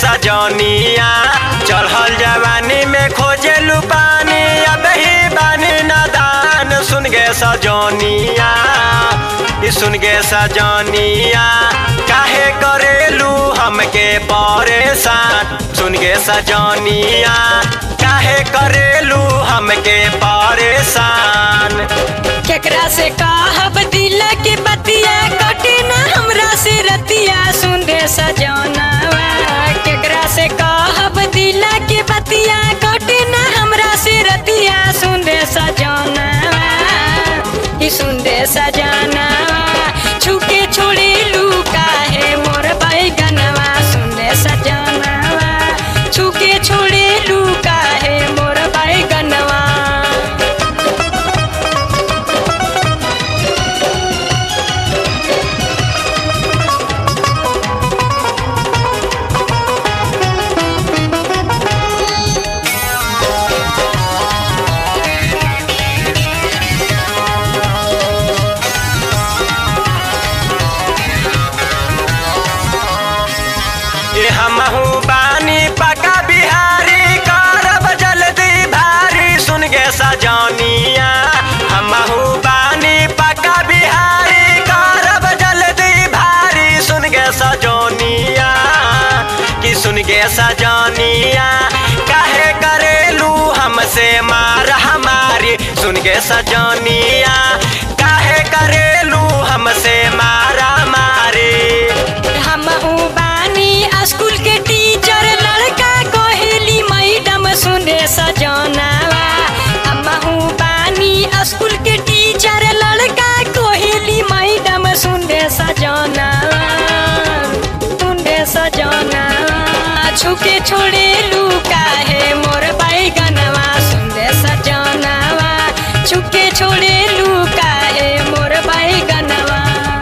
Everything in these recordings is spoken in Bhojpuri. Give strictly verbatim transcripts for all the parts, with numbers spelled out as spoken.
सजनिया चढ़ल जवानी में खोजे लुपानी अब ही बानी नादान सुन गे सजनिया सुन गे सजनिया काहे करेलू हमके परेशान सुन गे सजनिया काहे करेलू हमके परेशान। केकरा से कहब दिल के बतिया कटे ना हमरा से रतिया सुन रे सजनवा केकरा से कहब दिल के बतिया कटे ना हमरा से रतिया सुन रे सजनवा ई सुन रे सजनवा छुके छोड़े लू काहे मोर बैगनवा सुन रे सजनवा छुके छोड़े लू काहे मोर बैगनवा। हमहू बानी पका बिहारी करब जल्दी भारी सुन गे सजनिया हमहू बानी पका बिहारी करब जल्दी भारी सुन गे सजनिया कि सुन गे सजनिया काहे करेलू हमसे मार हमारी सुन गे सजनिया काहे करेलू हमसे मारा मारी। हमहू स्कूल के टीचर लड़का कोहेली मैडम सुन रे सजनवा हमहू बानी स्कूल के टीचर लड़का कोहेली मैडम सुन रे सजनवा सुन रे सजनवा छुके छोड़े लू काहे मोर बैगनवा सुन रे सजनवा छुके छोड़े लू काहे मोर बैगनवा।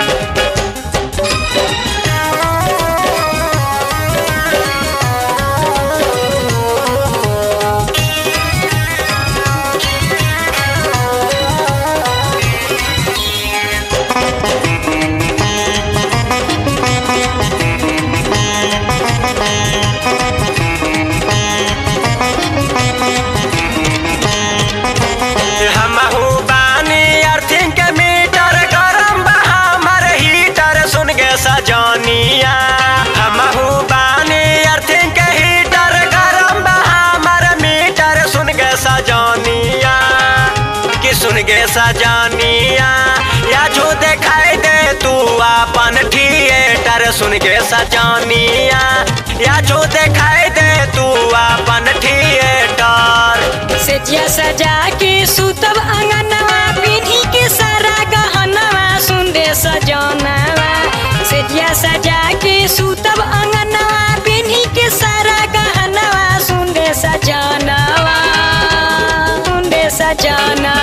हमहू बानी अर्थिंग के मीटर गरम बा हमर हीटर सुन गे सजनिया हमहू बानी अर्थिंग के हीटर गरम बा हमर मीटर सुन गे सजनिया कि सुन गे सजनिया या जो दिखाई दे तू अपन थिएटर सुन गे सजनिया या जो दिखाई दे तू अपन थिएटर। सेजिया सजा के सुतब अंगनवा पीढ़ी के सारा गहनवा सुन रे सजनवा सेजिया सजा के सुतब अंगनवा पीढ़ी के सारा गहनवा सुन रे सजनवा सुन रे सजनवा